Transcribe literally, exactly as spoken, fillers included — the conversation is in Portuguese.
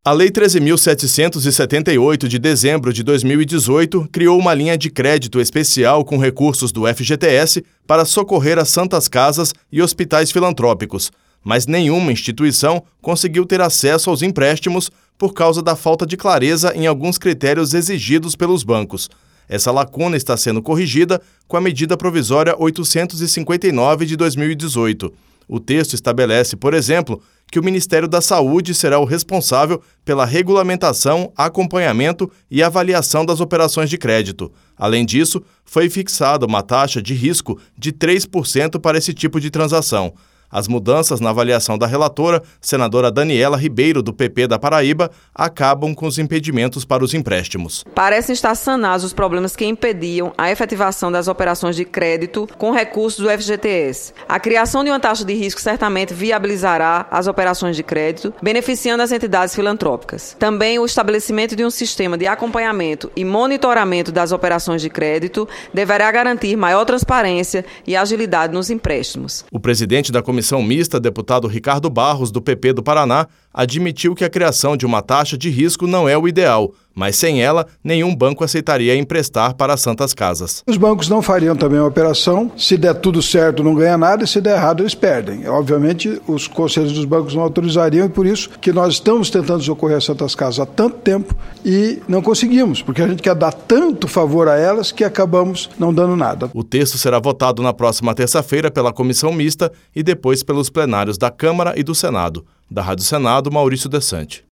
A Lei treze mil setecentos e setenta e oito, de dezembro de dois mil e dezoito, criou uma linha de crédito especial com recursos do F G T S para socorrer as santas casas e hospitais filantrópicos, mas nenhuma instituição conseguiu ter acesso aos empréstimos por causa da falta de clareza em alguns critérios exigidos pelos bancos. Essa lacuna está sendo corrigida com a medida provisória oitocentos e cinquenta e nove de dois mil e dezoito. O texto estabelece, por exemplo, que o Ministério da Saúde será o responsável pela regulamentação, acompanhamento e avaliação das operações de crédito. Além disso, foi fixada uma taxa de risco de três por cento para esse tipo de transação. As mudanças na avaliação da relatora, senadora Daniela Ribeiro, do P P da Paraíba, acabam com os impedimentos para os empréstimos. Parecem estar sanados os problemas que impediam a efetivação das operações de crédito com recursos do F G T S. A criação de uma taxa de risco certamente viabilizará as operações de crédito, beneficiando as entidades filantrópicas. Também o estabelecimento de um sistema de acompanhamento e monitoramento das operações de crédito deverá garantir maior transparência e agilidade nos empréstimos. O presidente da Comissão Comissão Mista, deputado Ricardo Barros, do P P do Paraná, admitiu que a criação de uma taxa de risco não é o ideal, mas sem ela, nenhum banco aceitaria emprestar para as santas casas. Os bancos não fariam também a operação. Se der tudo certo, não ganha nada, e se der errado, eles perdem. Obviamente, os conselhos dos bancos não autorizariam, e por isso que nós estamos tentando socorrer as santas casas há tanto tempo e não conseguimos, porque a gente quer dar tanto favor a elas que acabamos não dando nada. O texto será votado na próxima terça-feira pela Comissão Mista e depois pelos plenários da Câmara e do Senado. Da Rádio Senado, Maurício Desante.